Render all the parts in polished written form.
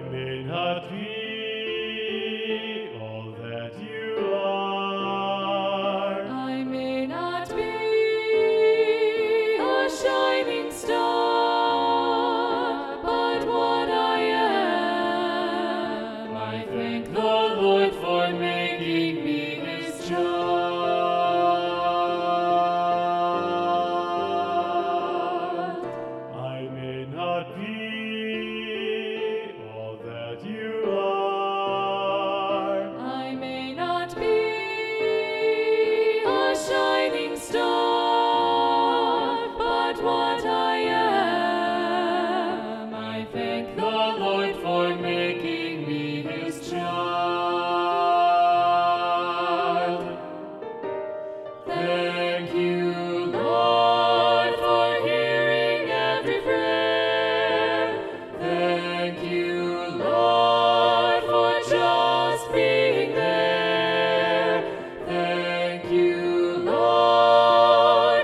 may not be all that you are. I may not be a shining star, but what I am, I thank the Lord for making me His child. I may not be all that you are. I may not be a shining star, but what I am, I thank the Lord for making me His child. Thank you, Lord, for hearing every prayer. Thank you, Lord, for just being there. Thank you, Lord,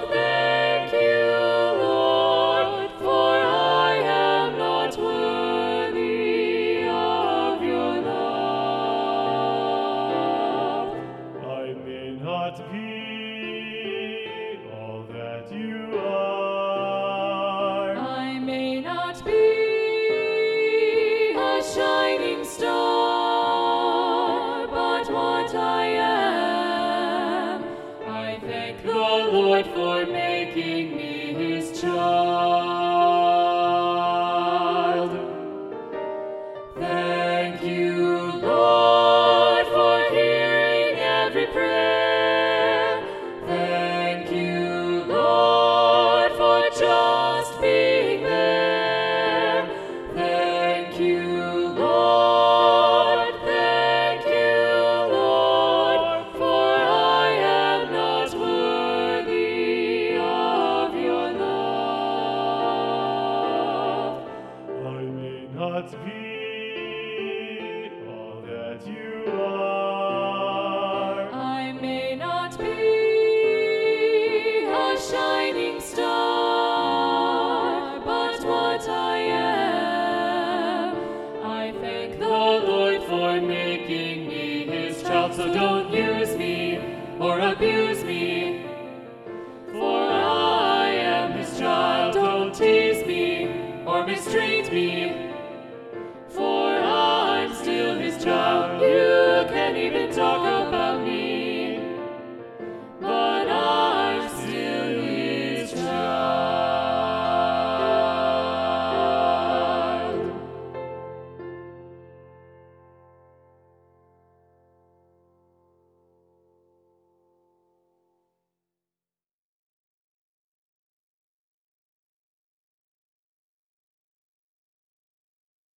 for I am not worthy of your love. I may not be all that you are. I may not be a shining star, but what I am, I thank the Lord for making me His child. Thank you, Lord, for hearing every prayer. Thank you, Lord, for just being there. Thank you, Lord, for I am not worthy of your love. I may not be all that you are. I may not be a shining star, but what I am, I thank the Lord for making me His child. So don't use me or abuse me